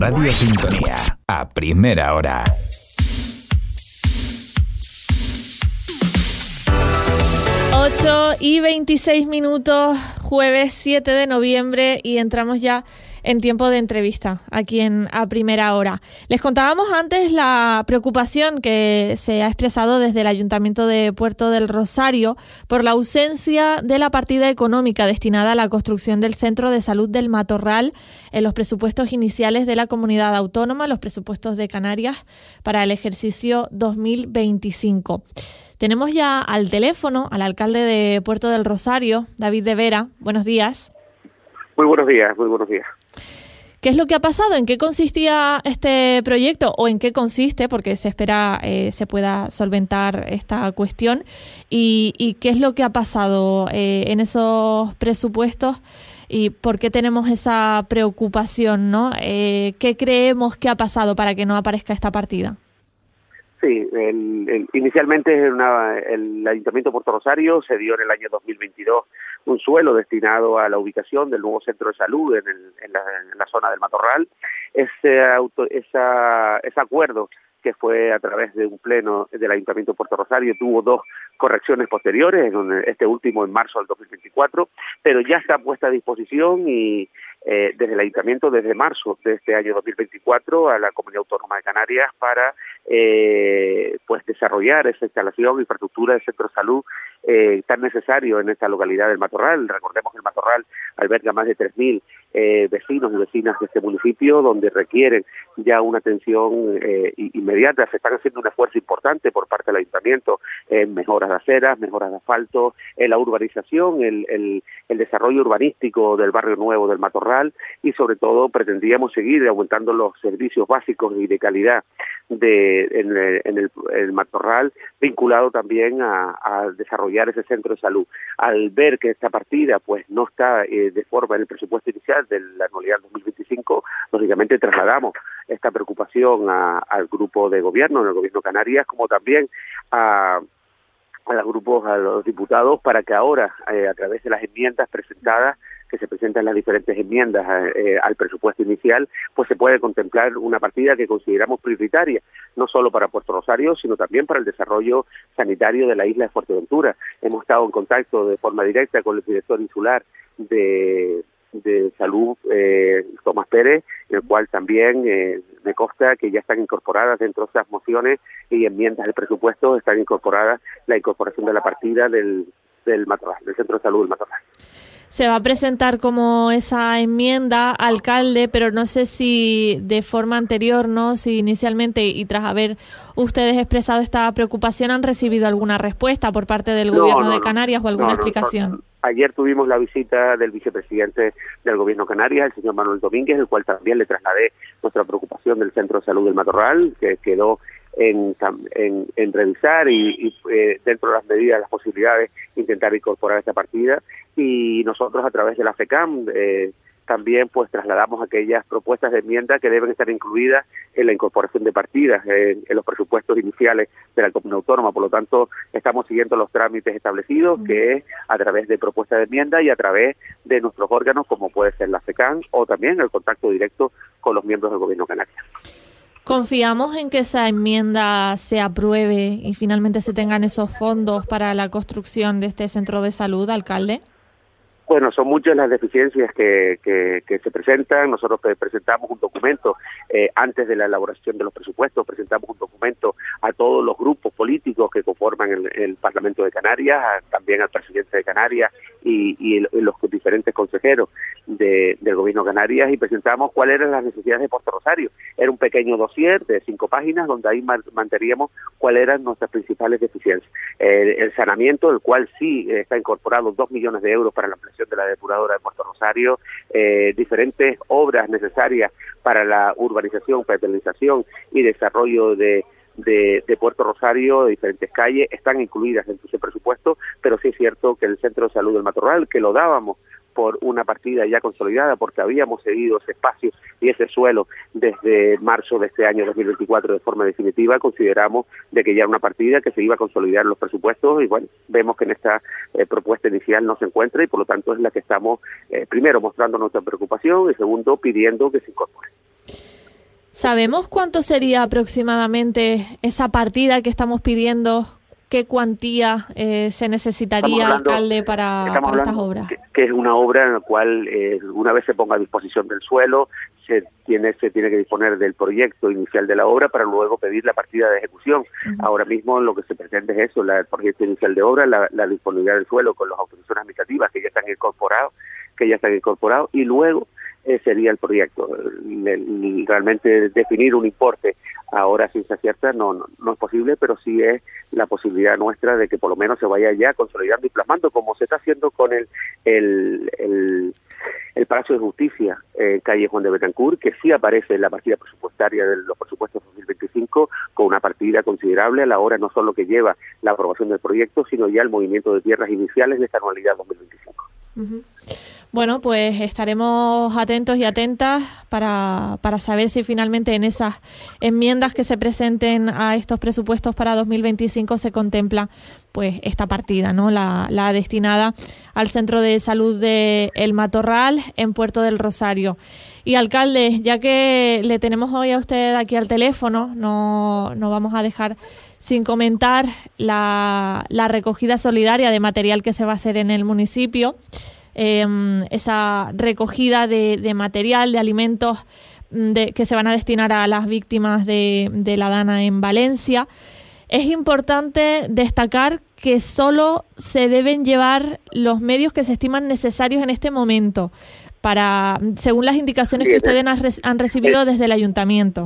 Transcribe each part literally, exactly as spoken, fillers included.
Radio Sintonía, a primera hora. ocho y veintiséis minutos, jueves siete de noviembre, y entramos ya en tiempo de entrevista aquí en A Primera Hora. Les contábamos antes la preocupación que se ha expresado desde el Ayuntamiento de Puerto del Rosario por la ausencia de la partida económica destinada a la construcción del Centro de Salud del Matorral en los presupuestos iniciales de la Comunidad Autónoma, los presupuestos de Canarias para el ejercicio dos mil veinticinco. Tenemos ya al teléfono al alcalde de Puerto del Rosario, David de Vera. Buenos días. Muy buenos días, muy buenos días. ¿Qué es lo que ha pasado? ¿En qué consistía este proyecto o en qué consiste? Porque se espera eh, se pueda solventar esta cuestión. ¿Y, y qué es lo que ha pasado eh, en esos presupuestos? ¿Y por qué tenemos esa preocupación, no? Eh, ¿Qué creemos que ha pasado para que no aparezca esta partida? Sí, el, el, inicialmente una, el Ayuntamiento de Puerto Rosario se dio en el año dos mil veintidós un suelo destinado a la ubicación del nuevo centro de salud en, el, en, la, en la zona del Matorral. Ese, auto, esa, ese acuerdo, que fue a través de un pleno del Ayuntamiento de Puerto Rosario, tuvo dos correcciones posteriores, este último en marzo del dos mil veinticuatro, pero ya está puesta a disposición y eh, desde el Ayuntamiento, desde marzo de este año dos mil veinticuatro, a la Comunidad Autónoma de Canarias para eh, pues desarrollar esa instalación, infraestructura de centro de salud eh, tan necesario en esta localidad del Matorral. Recordemos que el Matorral alberga más de tres mil eh, vecinos y vecinas de este municipio, donde requieren ya una atención eh, inmediata. Se están haciendo un esfuerzo importante por parte del Ayuntamiento en mejoras de aceras, mejoras de asfalto, en la urbanización, el, el, el desarrollo urbanístico del barrio nuevo del Matorral, y sobre todo pretendíamos seguir aumentando los servicios básicos y de calidad de en el, en el, el Matorral, vinculado también a, a desarrollar ese centro de salud. Al ver que esta partida pues no está eh, de forma en el presupuesto inicial de la anualidad dos mil veinticinco, lógicamente trasladamos esta preocupación a, al grupo de gobierno, del gobierno de Canarias, como también a a los grupos, a los diputados, para que ahora, eh, a través de las enmiendas presentadas, que se presentan las diferentes enmiendas eh, al presupuesto inicial, pues se puede contemplar una partida que consideramos prioritaria, no solo para Puerto Rosario, sino también para el desarrollo sanitario de la isla de Fuerteventura. Hemos estado en contacto de forma directa con el director insular de de salud, eh, Tomás Pérez, el cual también eh, me consta que ya están incorporadas dentro de esas mociones y enmiendas del presupuesto, están incorporadas la incorporación de la partida del, del Matorral, del Centro de Salud del Matorral. Se va a presentar como esa enmienda, alcalde, pero no sé si de forma anterior, ¿no? Si inicialmente y tras haber ustedes expresado esta preocupación han recibido alguna respuesta por parte del no, gobierno no, de no, Canarias o alguna no, no, explicación. No, no. Ayer tuvimos la visita del vicepresidente del Gobierno de Canarias, el señor Manuel Domínguez, el cual también le trasladé nuestra preocupación del Centro de Salud del Matorral, que quedó en, en, en revisar y, y eh, dentro de las medidas, las posibilidades, intentar incorporar esta partida. Y nosotros, a través de la FECAM, eh, también pues trasladamos aquellas propuestas de enmienda que deben estar incluidas en la incorporación de partidas eh, en los presupuestos iniciales de la Comunidad Autónoma. Por lo tanto, estamos siguiendo los trámites establecidos, mm. que es a través de propuestas de enmienda y a través de nuestros órganos, como puede ser la FECAM, o también el contacto directo con los miembros del Gobierno canario. ¿Confiamos en que esa enmienda se apruebe y finalmente se tengan esos fondos para la construcción de este centro de salud, alcalde? Bueno, son muchas las deficiencias que, que, que se presentan. Nosotros presentamos un documento eh, antes de la elaboración de los presupuestos, presentamos un documento a todos los grupos políticos que conforman el, el Parlamento de Canarias, a, también al presidente de Canarias y, y, el, y los diferentes consejeros de, del Gobierno de Canarias, y presentamos cuáles eran las necesidades de Puerto Rosario. Era un pequeño dossier de cinco páginas donde ahí manteníamos cuáles eran nuestras principales deficiencias. El, el saneamiento, el cual sí está incorporado dos millones de euros para la ampliación de la depuradora de Puerto Rosario, eh, diferentes obras necesarias para la urbanización, peatonalización y desarrollo de De, de Puerto Rosario, de diferentes calles, están incluidas dentro de ese presupuesto, pero sí es cierto que el Centro de Salud del Matorral, que lo dábamos por una partida ya consolidada, porque habíamos cedido ese espacio y ese suelo desde marzo de este año dos mil veinticuatro de forma definitiva, consideramos de que ya era una partida que se iba a consolidar en los presupuestos, y bueno, vemos que en esta eh, propuesta inicial no se encuentra, y por lo tanto es la que estamos, eh, primero, mostrando nuestra preocupación, y segundo, pidiendo que se incorpore. ¿Sabemos cuánto sería aproximadamente esa partida que estamos pidiendo? ¿Qué cuantía eh, se necesitaría, hablando, alcalde, para, para estas obras? Que, que es una obra en la cual, eh, una vez se ponga a disposición del suelo, se tiene se tiene que disponer del proyecto inicial de la obra para luego pedir la partida de ejecución. Uh-huh. Ahora mismo lo que se pretende es eso, la, el proyecto inicial de obra, la, la disponibilidad del suelo con las autorizaciones administrativas que ya están incorporados, que ya están incorporados, y luego eh, sería el proyecto. Le, realmente definir un importe ahora ciencia cierta no, no no es posible, pero sí es la posibilidad nuestra de que por lo menos se vaya ya consolidando y plasmando, como se está haciendo con el el, el el Palacio de Justicia, eh, calle Juan de Betancourt, que sí aparece en la partida presupuestaria de los presupuestos dos mil veinticinco con una partida considerable a la hora no solo que lleva la aprobación del proyecto, sino ya el movimiento de tierras iniciales de esta anualidad dos mil veinticinco. Uh-huh. Bueno, pues estaremos atentos y atentas para, para saber si finalmente en esas enmiendas que se presenten a estos presupuestos para dos mil veinticinco se contempla pues esta partida, ¿no? La, la destinada al Centro de Salud de El Matorral en Puerto del Rosario. Y alcalde, ya que le tenemos hoy a usted aquí al teléfono, no, no vamos a dejar sin comentar la, la recogida solidaria de material que se va a hacer en el municipio. Eh, esa recogida de, de material, de alimentos de, que se van a destinar a las víctimas de, de la Dana en Valencia. Es importante destacar que solo se deben llevar los medios que se estiman necesarios en este momento, para, según las indicaciones que ustedes han, han recibido desde el ayuntamiento.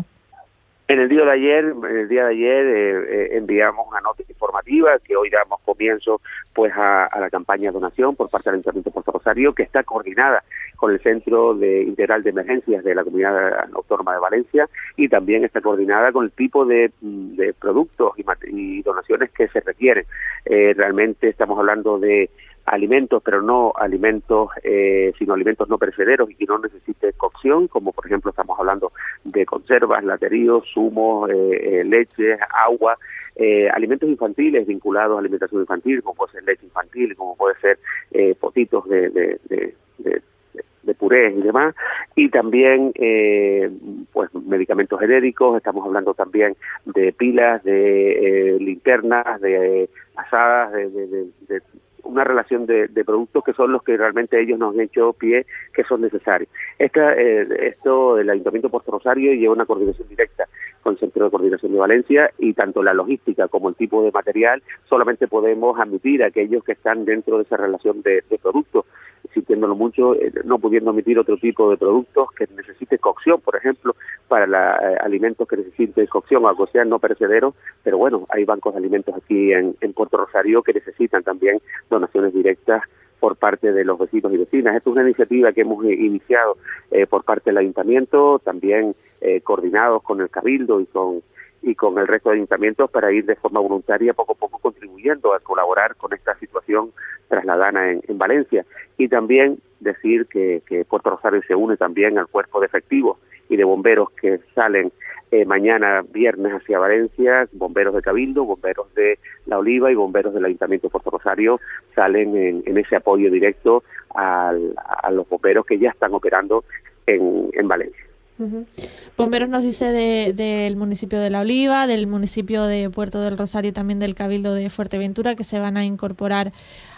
En el día de ayer, en el día de ayer eh, eh, enviamos una nota informativa que hoy damos comienzo pues a, a la campaña de donación por parte del Ayuntamiento de Puerto Rosario, que está coordinada con el Centro de Integral de Emergencias de la Comunidad Autónoma de Valencia, y también está coordinada con el tipo de, de productos y, y donaciones que se requieren. Eh, realmente estamos hablando de alimentos, pero no alimentos, eh, sino alimentos no perecederos y que no necesite cocción, como por ejemplo estamos hablando de conservas, lateríos, zumos, eh, eh, leches, agua, eh, alimentos infantiles vinculados a alimentación infantil, como puede ser leche infantil, como puede ser eh, potitos de, de, de, de de purés y demás, y también eh, pues medicamentos genéricos. Estamos hablando también de pilas, de eh, linternas, de eh, asadas, de, de, de, de una relación de, de productos que son los que realmente ellos nos han hecho pie que son necesarios. Esta, eh, esto, el Ayuntamiento de Puerto Rosario lleva una coordinación directa con el Centro de Coordinación de Valencia, y tanto la logística como el tipo de material solamente podemos admitir a aquellos que están dentro de esa relación de, de productos, sintiéndolo mucho, eh, no pudiendo admitir otro tipo de productos que necesite cocción, por ejemplo, para la, eh, alimentos que necesiten cocción, o algo sean no perecederos, pero bueno, hay bancos de alimentos aquí en, en Puerto Rosario que necesitan también donaciones directas por parte de los vecinos y vecinas. Esta es una iniciativa que hemos iniciado eh, por parte del Ayuntamiento, también eh, coordinados con el Cabildo y con y con el resto de ayuntamientos, para ir de forma voluntaria poco a poco contribuyendo a colaborar con esta situación tras la Dana en, en Valencia. Y también decir que, que Puerto Rosario se une también al cuerpo de efectivos y de bomberos que salen eh, mañana viernes hacia Valencia. Bomberos de Cabildo, bomberos de La Oliva y bomberos del Ayuntamiento de Puerto Rosario salen en, en ese apoyo directo al, a los bomberos que ya están operando en, en Valencia. Uh-huh. Bomberos nos dice de, del municipio de La Oliva, del municipio de Puerto del Rosario y también del Cabildo de Fuerteventura, que se van a incorporar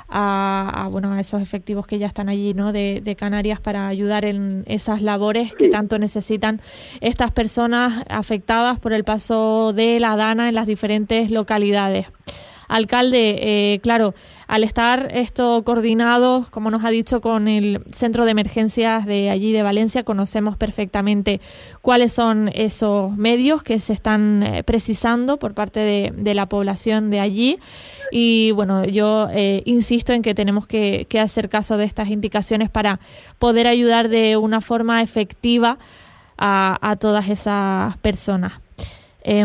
a, a bueno a esos efectivos que ya están allí, ¿no? de, de Canarias, para ayudar en esas labores que tanto necesitan estas personas afectadas por el paso de la Dana en las diferentes localidades. Alcalde, eh, claro, al estar esto coordinado, como nos ha dicho, con el Centro de Emergencias de allí de Valencia, conocemos perfectamente cuáles son esos medios que se están eh, precisando por parte de, de la población de allí. Y bueno, yo eh, insisto en que tenemos que, que hacer caso de estas indicaciones para poder ayudar de una forma efectiva a, a todas esas personas. Eh,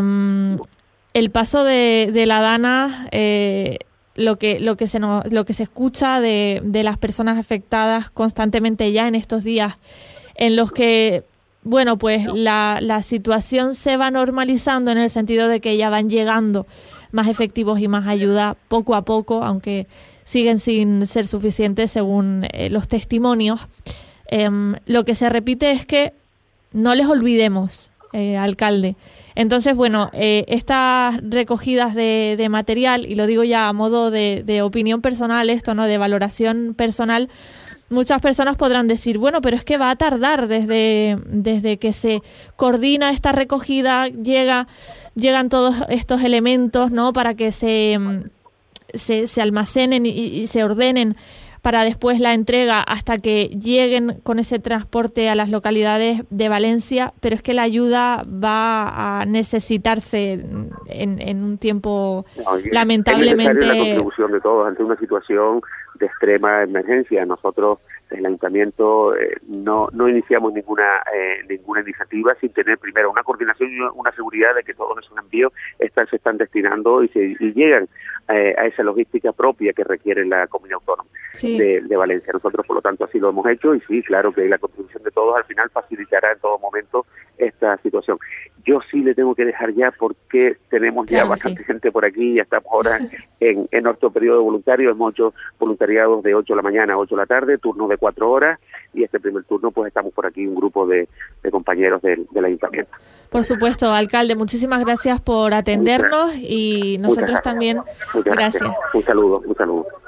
El paso de, de la Dana, eh, lo que lo que se nos, lo que se escucha de, de las personas afectadas constantemente ya en estos días, en los que bueno pues la, la situación se va normalizando, en el sentido de que ya van llegando más efectivos y más ayuda poco a poco, aunque siguen sin ser suficientes según eh, los testimonios. Eh, lo que se repite es que no les olvidemos. eh, alcalde. Entonces, bueno, eh, estas recogidas de, de material, y lo digo ya a modo de, de opinión personal, esto, ¿no?, de valoración personal, muchas personas podrán decir, bueno, pero es que va a tardar desde, desde que se coordina esta recogida, llega, llegan todos estos elementos, ¿no?, para que se, se, se almacenen y, y se ordenen para después la entrega hasta que lleguen con ese transporte a las localidades de Valencia, pero es que la ayuda va a necesitarse en, en un tiempo no, lamentablemente... Es necesaria la contribución de todos ante una situación de extrema emergencia. Nosotros, el Ayuntamiento, eh, no no iniciamos ninguna eh, ninguna iniciativa sin tener primero una coordinación y una seguridad de que todos esos envíos están, se están destinando y, se, y llegan eh, a esa logística propia que requiere la Comunidad Autónoma sí. de, de Valencia. Nosotros, por lo tanto, así lo hemos hecho y sí, claro que la contribución de todos al final facilitará en todo momento esta situación. Yo sí le tengo que dejar ya porque tenemos ya claro, bastante sí. gente por aquí, ya estamos ahora en, en nuestro periodo de voluntarios, hemos hecho voluntariados de ocho de la mañana a ocho de la tarde, turnos de cuatro horas, y este primer turno pues estamos por aquí un grupo de, de compañeros del, del Ayuntamiento. Por supuesto, alcalde, muchísimas gracias por atendernos y nosotros también. Muchas gracias. Gracias. Un saludo, un saludo.